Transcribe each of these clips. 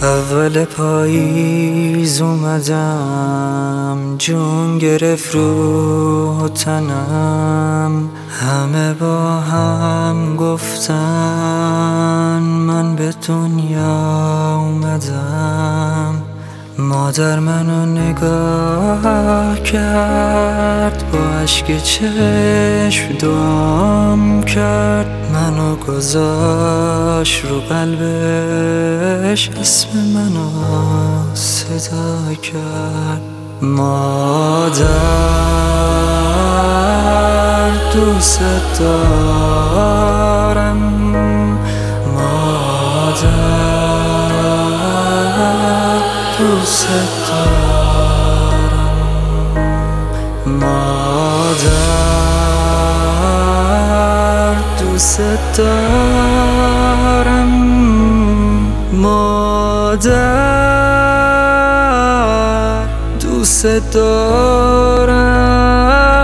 اول پاییز اومدم، جون گرفت روح و تنم. همه با هم گفتن من به دنیا اومدم. مادر منو نگاه کرد، با اشک چشم دعام کرد. منو گذاشت رو قلبش، اسم منو صدا کرد. مادر دوست دارم، مادر دوست دارم، مادر دوست دارم، مادر دوست دارم.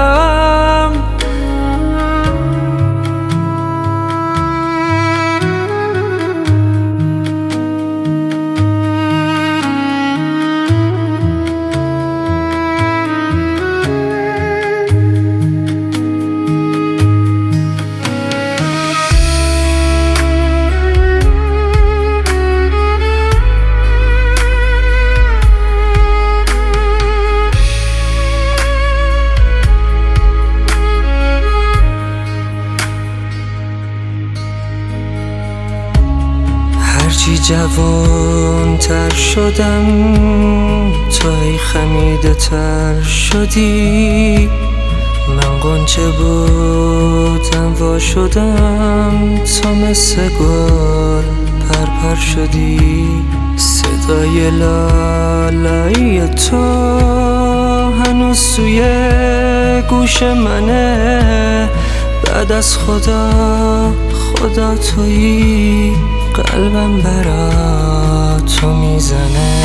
هرچی جوان تر شدم، توی خمیده تر شدی. من غنچه بودم وا شدم، تو مثل گل پرپر شدی. صدای لالایی تو هنوز توی گوش منه. بعد از خدا تویی، قلبم برا تو میزنه.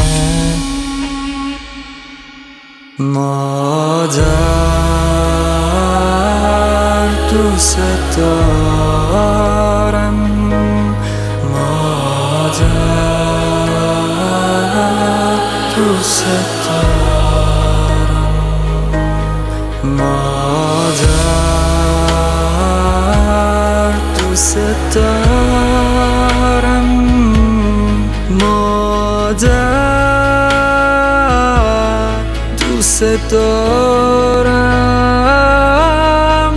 مادر دوست دارم، مادر دوست دارم، مادر دوست دارم، مادر دوست دارم.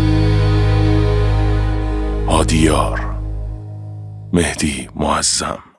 هادیار، مهدی معظم.